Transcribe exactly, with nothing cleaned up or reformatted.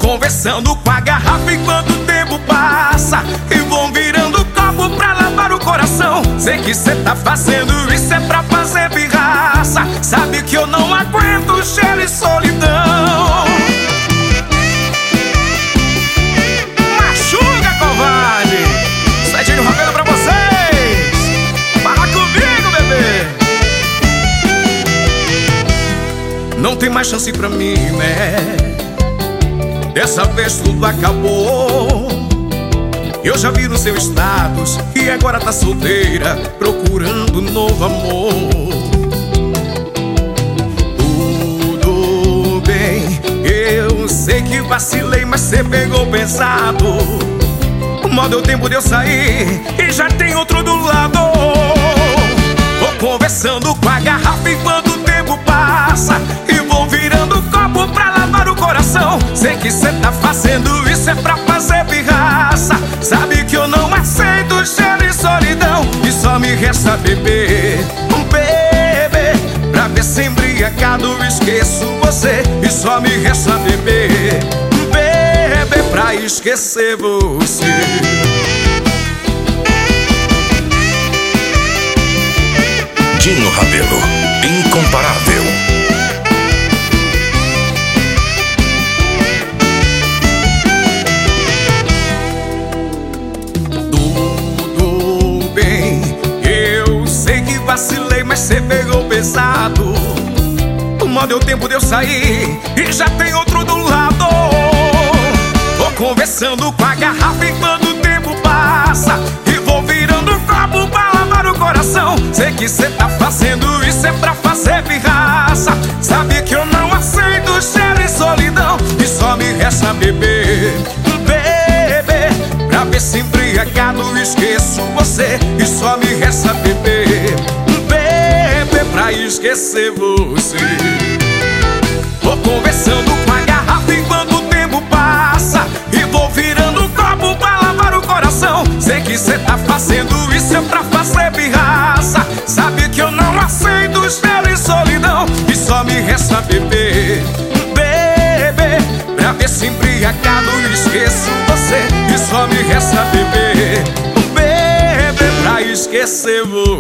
conversando com a garrafa enquanto o tempo passa, e vão virando copo pra lavar o coração. Sei que cê tá fazendo isso é pra fazer pirraça. Sabe que eu não aguento cheiro e solidão. Machuca, covarde. Sedinho Rabelo pra vocês. Fala comigo, bebê. Não tem mais chance pra mim, né? Dessa vez tudo acabou. Eu já vi no seu status que agora tá solteira, procurando novo amor. Tudo bem, eu sei que vacilei, mas cê pegou pesado. Mal deu tempo de eu sair e já tem outro do lado. Vou conversando com a garrafa enquanto o tempo passa, e vou virando copo pra lavar o coração. Sei que cê tá fazendo isso é pra fazer pirraça. Sabe que eu não aceito cheiro e solidão, e só me resta beber, beber, pra ver se embriagado esqueço você. E só me resta beber, beber, pra esquecer você. Dinho Rabelo, incomparável. Tudo bem, eu sei que vacilei, mas cê pegou pesado. Mal deu tempo de eu sair e já tem outro do lado. Vou conversando com a garrafa enquanto o tempo passa, e vou virando copo pra lavar o coração. Sei que cê tá fazendo isso é pra fazer pirraça. Sabe que eu não aceito cheiro e solidão, e só me resta beber, beber, pra ver se embriagado esqueço você. E só me resta beber, beber, pra esquecer você. Vou conversando com a garrafa enquanto o tempo passa, e vou virando copo pra lavar o coração. Sei que cê tá fazendo isso é pra fazer pirraça. Sabe que eu não aceito cheiro e solidão, e só me resta beber, beber, pra ver se embriagado esqueço você. E só me resta beber, beber, pra esquecer você.